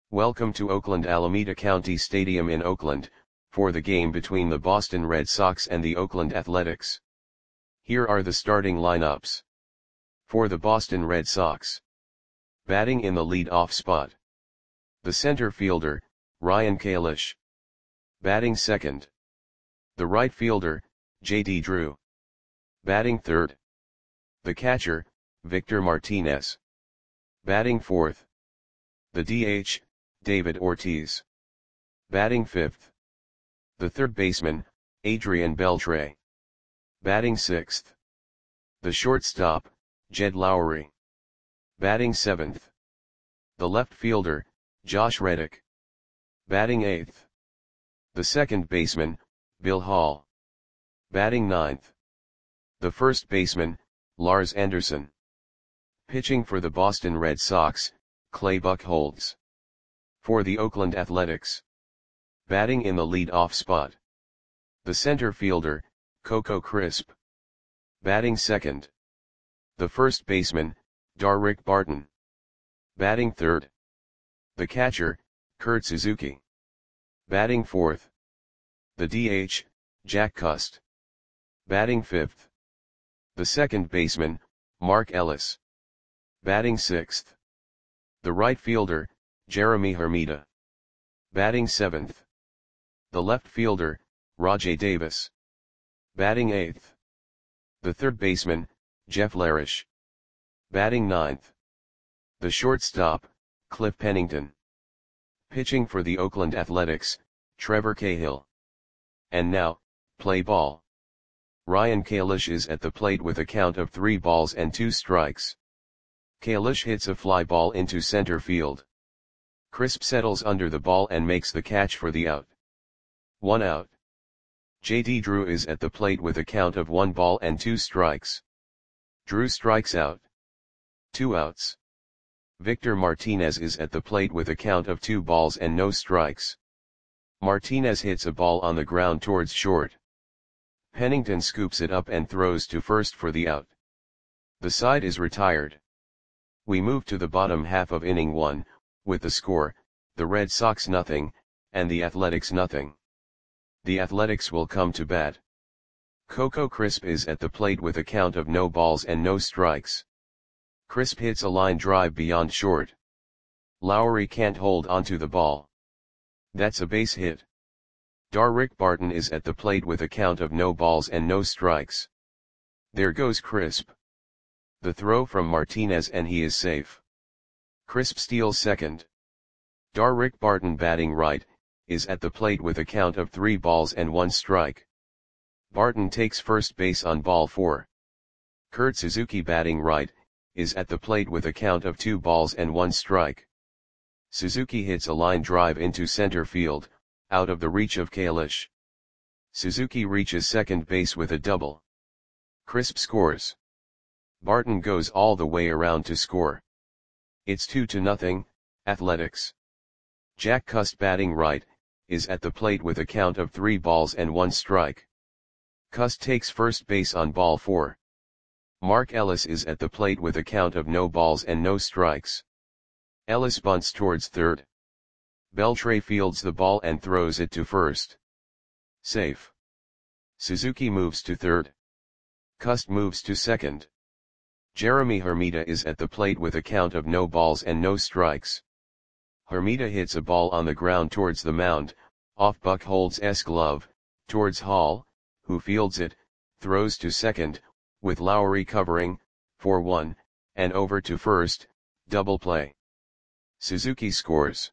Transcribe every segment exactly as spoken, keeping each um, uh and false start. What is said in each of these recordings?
Welcome to Oakland Alameda County Stadium in Oakland, for the game between the Boston Red Sox and the Oakland Athletics. Here are the starting lineups. For the Boston Red Sox. Batting in the lead-off spot. The center fielder, Ryan Kalish. Batting second. The right fielder, J D Drew. Batting third. The catcher, Victor Martinez. Batting fourth. The D H, David Ortiz. Batting fifth. The third baseman, Adrian Beltre. Batting sixth. The shortstop, Jed Lowrie. Batting seventh. The left fielder, Josh Reddick. Batting eighth. The second baseman, Bill Hall. Batting ninth. The first baseman, Lars Anderson. Pitching for the Boston Red Sox, Clay Buchholz. For the Oakland Athletics. Batting in the lead-off spot. The center fielder, Coco Crisp. Batting second. The first baseman, Darrick Barton. Batting third. The catcher, Kurt Suzuki. Batting fourth. The D H, Jack Cust. Batting fifth. The second baseman, Mark Ellis. Batting sixth. The right fielder, Jeremy Hermida. Batting seventh. The left fielder, Rajay Davis. Batting eighth. The third baseman, Jeff Larish. Batting ninth. The shortstop, Cliff Pennington. Pitching for the Oakland Athletics, Trevor Cahill. And now, play ball. Ryan Kalish is at the plate with a count of three balls and two strikes. Kalish hits a fly ball into center field. Crisp settles under the ball and makes the catch for the out. One out. J D Drew is at the plate with a count of one ball and two strikes. Drew strikes out. Two outs. Victor Martinez is at the plate with a count of two balls and no strikes. Martinez hits a ball on the ground towards short. Pennington scoops it up and throws to first for the out. The side is retired. We move to the bottom half of inning one, with the score, the Red Sox nothing, and the Athletics nothing. The Athletics will come to bat. Coco Crisp is at the plate with a count of no balls and no strikes. Crisp hits a line drive beyond short. Lowrie can't hold onto the ball. That's a base hit. Darrick Barton is at the plate with a count of no balls and no strikes. There goes Crisp. The throw from Martinez and he is safe. Crisp steals second. Darrick Barton, batting right, is at the plate with a count of three balls and one strike. Barton takes first base on ball four. Kurt Suzuki, batting right, is at the plate with a count of two balls and one strike. Suzuki hits a line drive into center field, out of the reach of Kalish. Suzuki reaches second base with a double. Crisp scores. Barton goes all the way around to score. It's two to nothing, Athletics. Jack Cust, batting right, is at the plate with a count of three balls and one strike. Cust takes first base on ball four. Mark Ellis is at the plate with a count of no balls and no strikes. Ellis bunts towards third. Beltre fields the ball and throws it to first. Safe. Suzuki moves to third. Cust moves to second. Jeremy Hermida is at the plate with a count of no balls and no strikes. Hermida hits a ball on the ground towards the mound, off Buchholz's glove, towards Hall, who fields it, throws to second, with Lowrie covering, for one, and over to first, double play. Suzuki scores.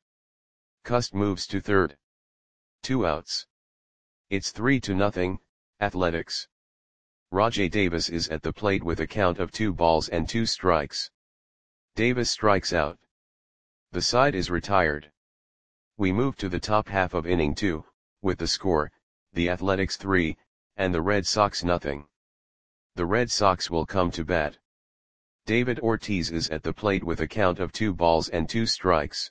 Cust moves to third. Two outs. It's three to nothing, Athletics. Rajay Davis is at the plate with a count of two balls and two strikes. Davis strikes out. The side is retired. We move to the top half of inning two, with the score, the Athletics three, and the Red Sox nothing. The Red Sox will come to bat. David Ortiz is at the plate with a count of two balls and two strikes.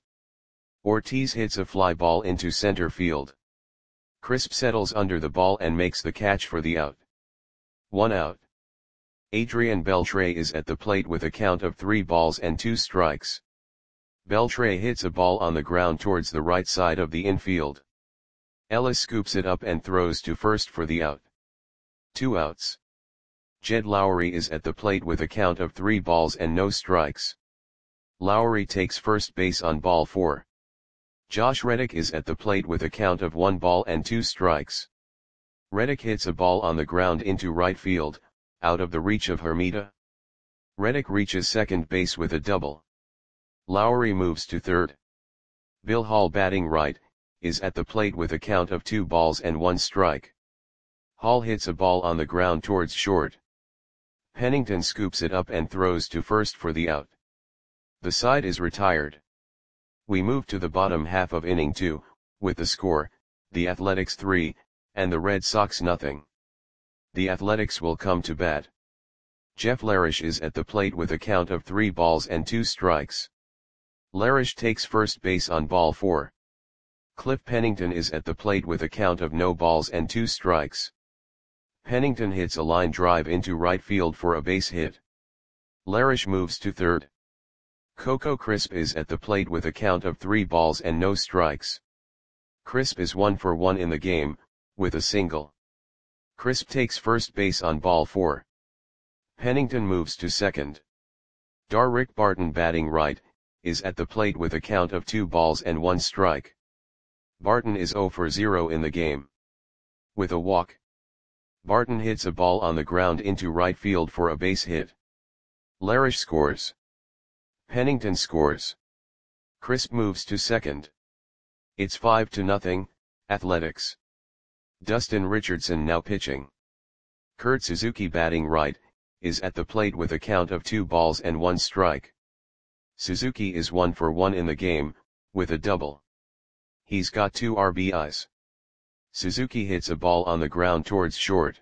Ortiz hits a fly ball into center field. Crisp settles under the ball and makes the catch for the out. One out. Adrian Beltre is at the plate with a count of three balls and two strikes. Beltre hits a ball on the ground towards the right side of the infield. Ellis scoops it up and throws to first for the out. Two outs. Jed Lowry is at the plate with a count of three balls and no strikes. Lowry takes first base on ball four. Josh Reddick is at the plate with a count of one ball and two strikes. Reddick hits a ball on the ground into right field, out of the reach of Hermida. Reddick reaches second base with a double. Lowry moves to third. Bill Hall, batting right, is at the plate with a count of two balls and one strike. Hall hits a ball on the ground towards short. Pennington scoops it up and throws to first for the out. The side is retired. We move to the bottom half of inning two, with the score, the Athletics three, and the Red Sox nothing. The Athletics will come to bat. Jeff Larish is at the plate with a count of three balls and two strikes. Larish takes first base on ball four. Cliff Pennington is at the plate with a count of no balls and two strikes. Pennington hits a line drive into right field for a base hit. Larish moves to third. Coco Crisp is at the plate with a count of three balls and no strikes. Crisp is one for one in the game, with a single. Crisp takes first base on ball four. Pennington moves to second. Darrick Barton, batting right, is at the plate with a count of two balls and one strike. Barton is zero for zero in the game. With a walk. Barton hits a ball on the ground into right field for a base hit. Larish scores. Pennington scores. Crisp moves to second. It's five to nothing, Athletics. Dustin Richardson now pitching. Kurt Suzuki, batting right, is at the plate with a count of two balls and one strike. Suzuki is one for one in the game, with a double. He's got two R B Is. Suzuki hits a ball on the ground towards short.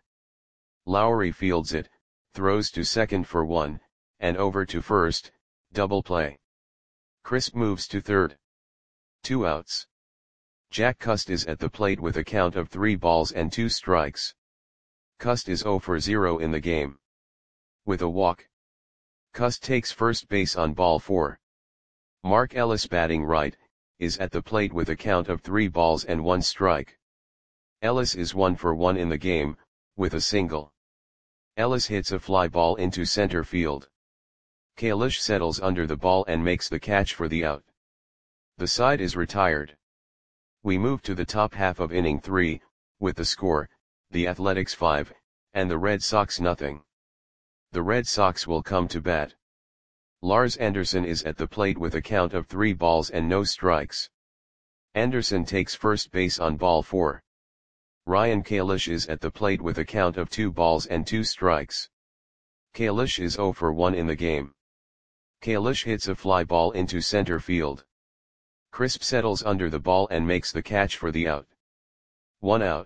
Lowry fields it, throws to second for one, and over to first, double play. Crisp moves to third. Two outs. Jack Cust is at the plate with a count of three balls and two strikes. Cust is zero for zero in the game. With a walk. Cust takes first base on ball four. Mark Ellis, batting right, is at the plate with a count of three balls and one strike. Ellis is one for one in the game, with a single. Ellis hits a fly ball into center field. Kalish settles under the ball and makes the catch for the out. The side is retired. We move to the top half of inning three, with the score, the Athletics five, and the Red Sox nothing. The Red Sox will come to bat. Lars Anderson is at the plate with a count of three balls and no strikes. Anderson takes first base on ball four. Ryan Kalish is at the plate with a count of two balls and two strikes. Kalish is zero for one in the game. Kalish hits a fly ball into center field. Crisp settles under the ball and makes the catch for the out. One out.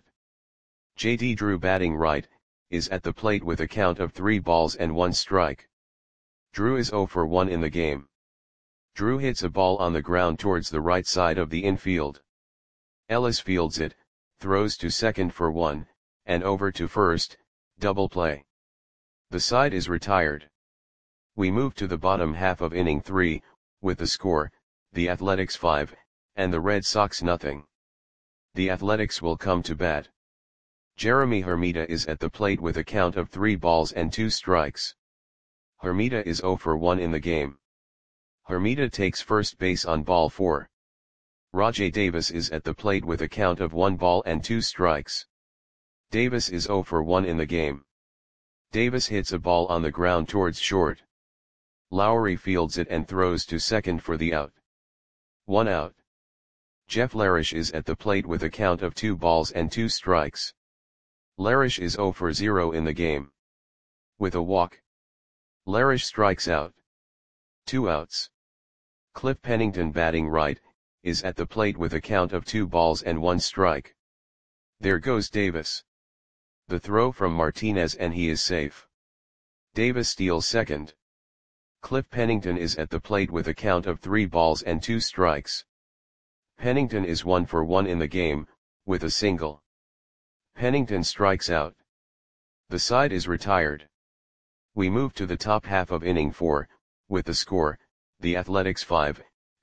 J D Drew, batting right, is at the plate with a count of three balls and one strike. Drew is zero for one in the game. Drew hits a ball on the ground towards the right side of the infield. Ellis fields it, throws to second for one, and over to first, double play. The side is retired. We move to the bottom half of inning three, with the score, the Athletics five, and the Red Sox nothing. The Athletics will come to bat. Jeremy Hermida is at the plate with a count of three balls and two strikes. Hermida is zero for one in the game. Hermida takes first base on ball four. Rajai Davis is at the plate with a count of one ball and two strikes. Davis is zero for one in the game. Davis hits a ball on the ground towards short. Lowry fields it and throws to second for the out. One out. Jeff Larish is at the plate with a count of two balls and two strikes. Larish is zero for zero in the game. With a walk. Larish strikes out. Two outs. Cliff Pennington, batting right, is at the plate with a count of two balls and one strike. There goes Davis. The throw from Martinez and he is safe. Davis steals second. Cliff Pennington is at the plate with a count of three balls and two strikes. Pennington is one for one in the game, with a single. Pennington strikes out. The side is retired. We move to the top half of inning four, with the score, the Athletics five,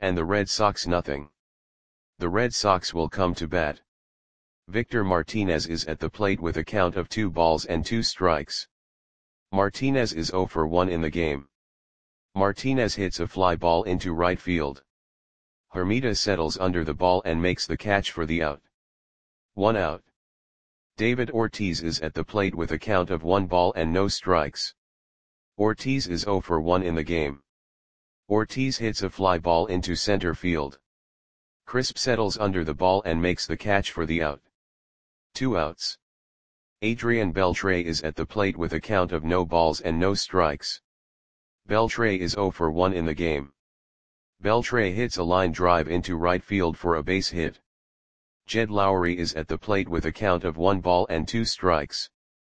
and the Red Sox nothing. The Red Sox will come to bat. Victor Martinez is at the plate with a count of two balls and two strikes. Martinez is zero for one in the game. Martinez hits a fly ball into right field. Hermida settles under the ball and makes the catch for the out. One out. David Ortiz is at the plate with a count of one ball and no strikes. Ortiz is zero for one in the game. Ortiz hits a fly ball into center field. Crisp settles under the ball and makes the catch for the out. Two outs. Adrian Beltre is at the plate with a count of no balls and no strikes. Beltre is zero for one in the game. Beltre hits a line drive into right field for a base hit. Jed Lowry is at the plate with a count of one ball and two strikes.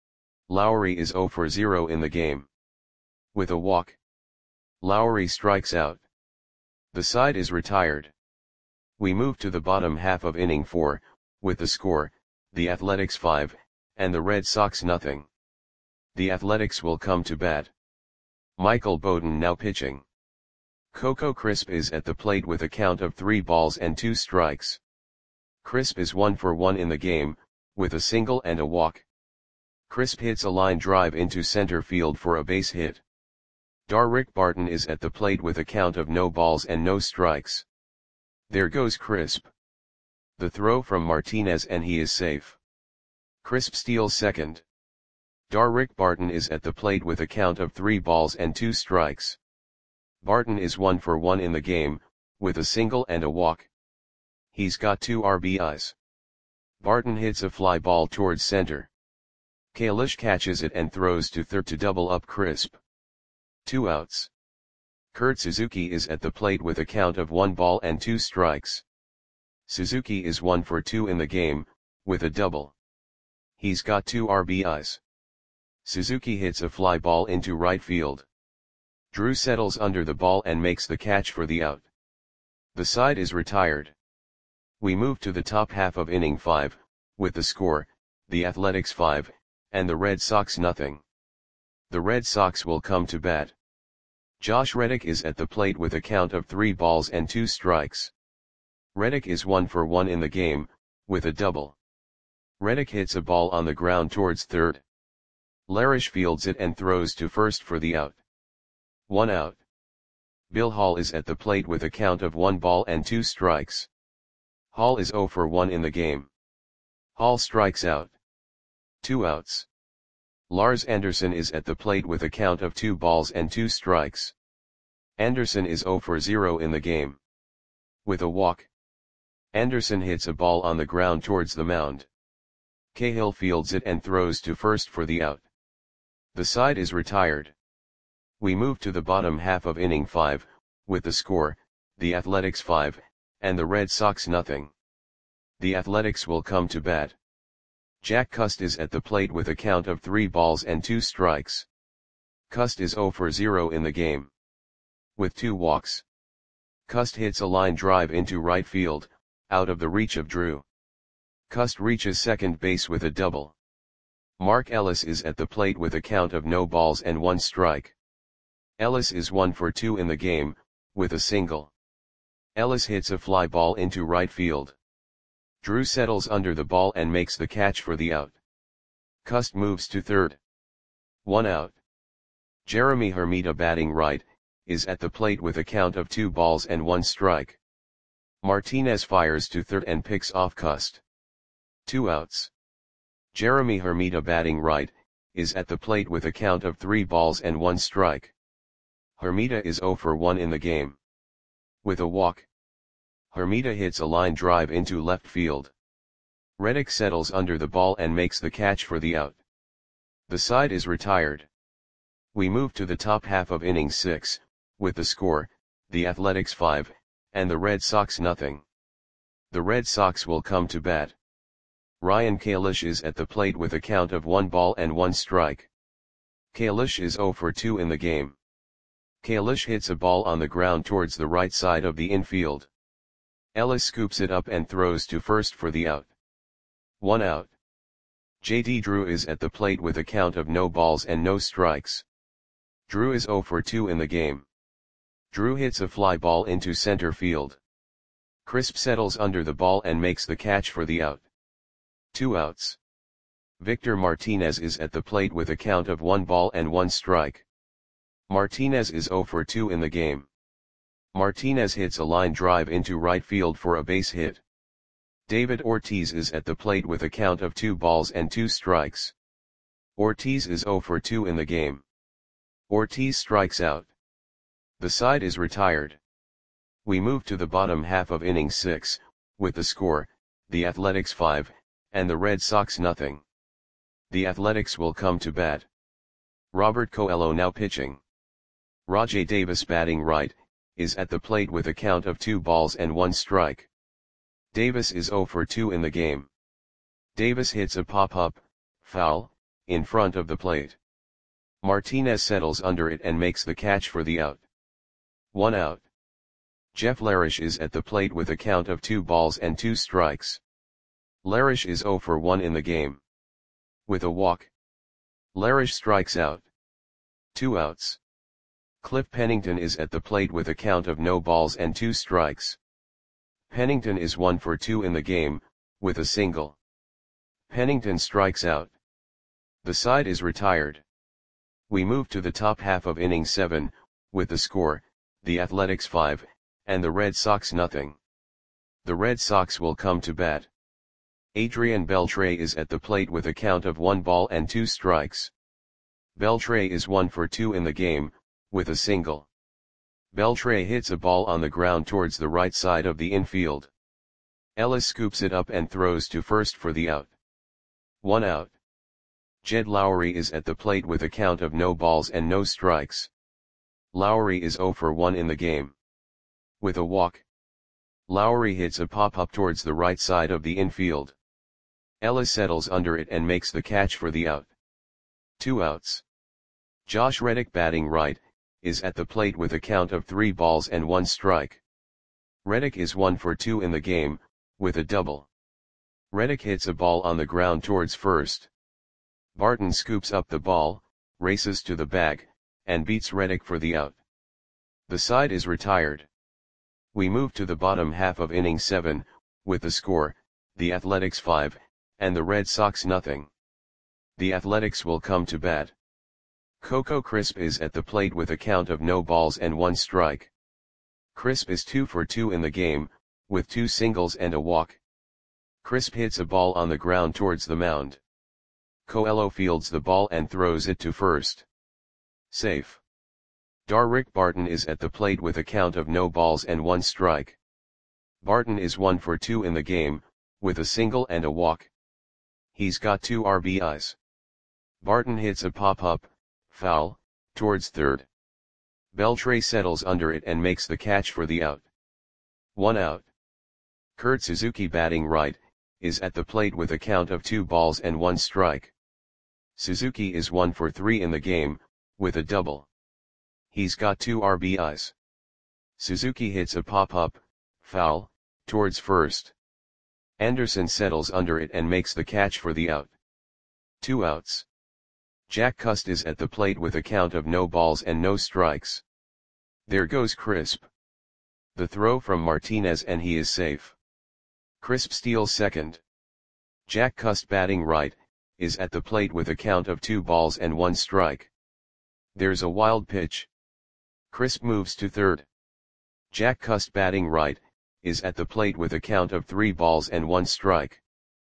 Lowry is zero for zero in the game. With a walk, Lowry strikes out. The side is retired. We move to the bottom half of inning four, with the score, the Athletics five, and the Red Sox nothing. The Athletics will come to bat. Michael Bowden now pitching. Coco Crisp is at the plate with a count of three balls and two strikes. Crisp is one for one in the game, with a single and a walk. Crisp hits a line drive into center field for a base hit. Darrick Barton is at the plate with a count of no balls and no strikes. There goes Crisp. The throw from Martinez and he is safe. Crisp steals second. Darrick Barton is at the plate with a count of three balls and two strikes. Barton is one for one in the game, with a single and a walk. He's got two R B Is. Barton hits a fly ball towards center. Kalish catches it and throws to third to double up Crisp. Two outs. Kurt Suzuki is at the plate with a count of one ball and two strikes. Suzuki is one for two in the game, with a double. He's got two R B Is. Suzuki hits a fly ball into right field. Drew settles under the ball and makes the catch for the out. The side is retired. We move to the top half of inning five, with the score, the Athletics five, and the Red Sox nothing. The Red Sox will come to bat. Josh Reddick is at the plate with a count of three balls and two strikes. Reddick is one for one in the game, with a double. Reddick hits a ball on the ground towards third. Larish fields it and throws to first for the out. One out. Bill Hall is at the plate with a count of one ball and two strikes. Hall is zero for one in the game. Hall strikes out. Two outs. Lars Anderson is at the plate with a count of two balls and two strikes. Anderson is zero for zero in the game. With a walk, Anderson hits a ball on the ground towards the mound. Cahill fields it and throws to first for the out. The side is retired. We move to the bottom half of inning five, with the score, the Athletics five, and the Red Sox nothing. The Athletics will come to bat. Jack Cust is at the plate with a count of three balls and two strikes. Cust is zero for zero in the game. With two walks, Cust hits a line drive into right field, out of the reach of Drew. Cust reaches second base with a double. Mark Ellis is at the plate with a count of no balls and one strike. Ellis is one for two in the game, with a single. Ellis hits a fly ball into right field. Drew settles under the ball and makes the catch for the out. Cust moves to third. One out. Jeremy Hermida, batting right, is at the plate with a count of two balls and one strike. Martinez fires to third and picks off Cust. Two outs. Jeremy Hermida, batting right, is at the plate with a count of three balls and one strike. Hermida is zero for one in the game. With a walk, Hermida hits a line drive into left field. Reddick settles under the ball and makes the catch for the out. The side is retired. We move to the top half of inning six, with the score, the Athletics five, and the Red Sox nothing. The Red Sox will come to bat. Ryan Kalish is at the plate with a count of one ball and one strike. Kalish is zero for two in the game. Kalish hits a ball on the ground towards the right side of the infield. Ellis scoops it up and throws to first for the out. One out. J D Drew is at the plate with a count of no balls and no strikes. Drew is zero for two in the game. Drew hits a fly ball into center field. Crisp settles under the ball and makes the catch for the out. Two outs. Victor Martinez is at the plate with a count of one ball and one strike. Martinez is zero for two in the game. Martinez hits a line drive into right field for a base hit. David Ortiz is at the plate with a count of two balls and two strikes. Ortiz is zero for two in the game. Ortiz strikes out. The side is retired. We move to the bottom half of inning six, with the score, the Athletics five, and the Red Sox nothing. The Athletics will come to bat. Robert Coelho now pitching. Rajai Davis batting right, is at the plate with a count of two balls and one strike. Davis is zero for two in the game. Davis hits a pop-up, foul, in front of the plate. Martinez settles under it and makes the catch for the out. One out. Jeff Larish is at the plate with a count of two balls and two strikes. Larish is zero for one in the game. With a walk. Larish strikes out. Two outs. Cliff Pennington is at the plate with a count of no balls and two strikes. Pennington is one for two in the game, with a single. Pennington strikes out. The side is retired. We move to the top half of inning seven, with the score, the Athletics five, and the Red Sox nothing. The Red Sox will come to bat. Adrian Beltre is at the plate with a count of one ball and two strikes. Beltre is one for two in the game, with a single. Beltre hits a ball on the ground towards the right side of the infield. Ellis scoops it up and throws to first for the out. One out. Jed Lowry is at the plate with a count of no balls and no strikes. Lowry is zero for one in the game. With a walk. Lowry hits a pop-up towards the right side of the infield. Ellis settles under it and makes the catch for the out. Two outs. Josh Reddick batting right, is at the plate with a count of three balls and one strike. Reddick is one for two in the game, with a double. Reddick hits a ball on the ground towards first. Barton scoops up the ball, races to the bag, and beats Reddick for the out. The side is retired. We move to the bottom half of inning seven, with the score, the Athletics five, and the Red Sox nothing. The Athletics will come to bat. Coco Crisp is at the plate with a count of no balls and one strike. Crisp is two for two in the game, with two singles and a walk. Crisp hits a ball on the ground towards the mound. Coelho fields the ball and throws it to first. Safe. Darrick Barton is at the plate with a count of no balls and one strike. Barton is one for two in the game, with a single and a walk. He's got two R B Is. Barton hits a pop-up, foul, towards third. Beltre settles under it and makes the catch for the out. One out. Kurt Suzuki batting right, is at the plate with a count of two balls and one strike. Suzuki is one for three in the game, with a double. He's got two R B Is. Suzuki hits a pop-up, foul, towards first. Anderson settles under it and makes the catch for the out. Two outs. Jack Cust is at the plate with a count of no balls and no strikes. There goes Crisp. The throw from Martinez and he is safe. Crisp steals second. Jack Cust batting right, is at the plate with a count of two balls and one strike. There's a wild pitch. Crisp moves to third. Jack Cust batting right, is at the plate with a count of three balls and one strike.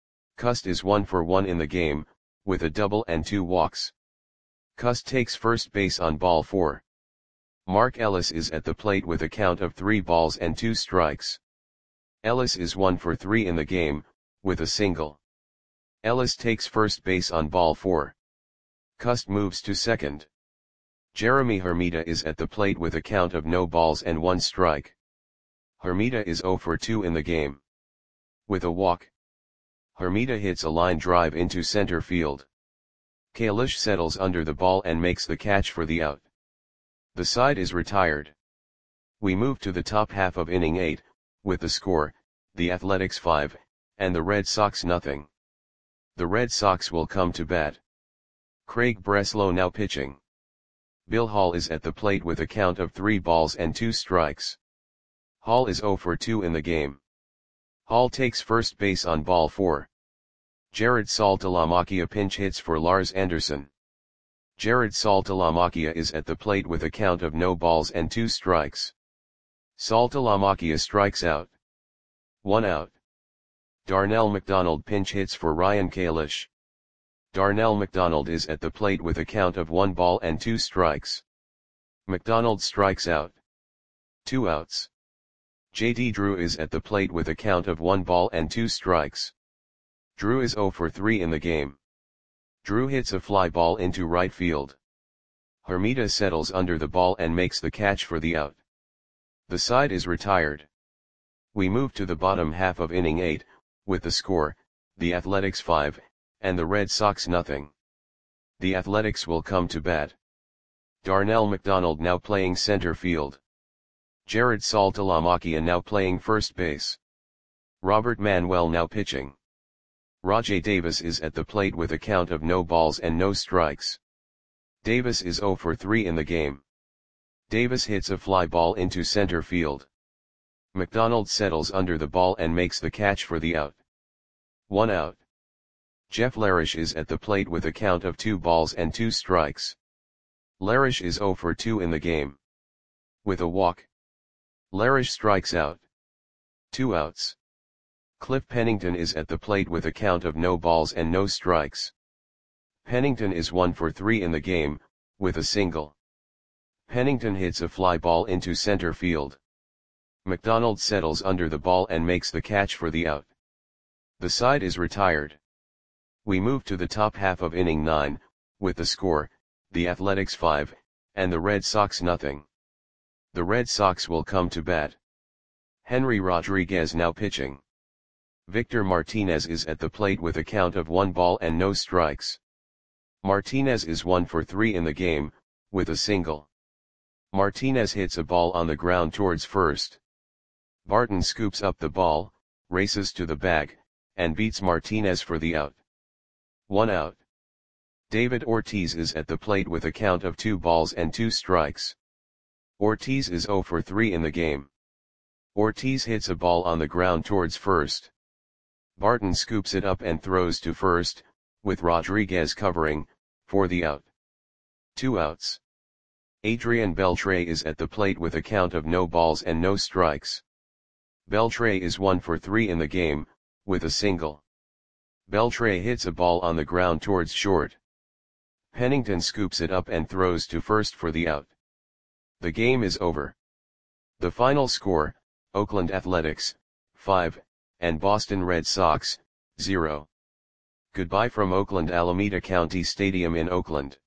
Cust is one for one in the game, with a double and two walks. Cust takes first base on ball four. Mark Ellis is at the plate with a count of three balls and two strikes. Ellis is one for three in the game, with a single. Ellis takes first base on ball four. Cust moves to second. Jeremy Hermida is at the plate with a count of no balls and one strike. Hermida is zero for two in the game. With a walk. Hermida hits a line drive into center field. Kalish settles under the ball and makes the catch for the out. The side is retired. We move to the top half of inning eight, with the score, the Athletics five, and the Red Sox nothing. The Red Sox will come to bat. Craig Breslow now pitching. Bill Hall is at the plate with a count of three balls and two strikes. Hall is zero for two in the game. Hall takes first base on ball four. Jared Saltalamacchia pinch hits for Lars Anderson. Jared Saltalamacchia is at the plate with a count of no balls and two strikes. Saltalamacchia strikes out. One out. Darnell McDonald pinch hits for Ryan Kalish. Darnell McDonald is at the plate with a count of one ball and two strikes. McDonald strikes out. Two outs. J D Drew is at the plate with a count of one ball and two strikes. Drew is zero for three in the game. Drew hits a fly ball into right field. Hermida settles under the ball and makes the catch for the out. The side is retired. We move to the bottom half of inning eight, with the score, the Athletics five, and the Red Sox nothing. The Athletics will come to bat. Darnell McDonald now playing center field. Jared Saltalamacchia now playing first base. Robert Manuel now pitching. Rajai Davis is at the plate with a count of no balls and no strikes. Davis is zero for three in the game. Davis hits a fly ball into center field. McDonald settles under the ball and makes the catch for the out. One out. Jeff Larish is at the plate with a count of two balls and two strikes. Larish is zero for two in the game. With a walk, Larish strikes out. Two outs. Cliff Pennington is at the plate with a count of no balls and no strikes. Pennington is one for three in the game, with a single. Pennington hits a fly ball into center field. McDonald settles under the ball and makes the catch for the out. The side is retired. We move to the top half of inning nine, with the score, the Athletics five, and the Red Sox nothing. The Red Sox will come to bat. Henry Rodriguez now pitching. Victor Martinez is at the plate with a count of one ball and no strikes. Martinez is one for three in the game, with a single. Martinez hits a ball on the ground towards first. Barton scoops up the ball, races to the bag, and beats Martinez for the out. One out. David Ortiz is at the plate with a count of two balls and two strikes. Ortiz is zero for three in the game. Ortiz hits a ball on the ground towards first. Barton scoops it up and throws to first, with Rodriguez covering, for the out. Two outs. Adrian Beltre is at the plate with a count of no balls and no strikes. Beltre is one for three in the game, with a single. Beltre hits a ball on the ground towards short. Pennington scoops it up and throws to first for the out. The game is over. The final score, Oakland Athletics, five, and Boston Red Sox, zero. Goodbye from Oakland Alameda County Stadium in Oakland.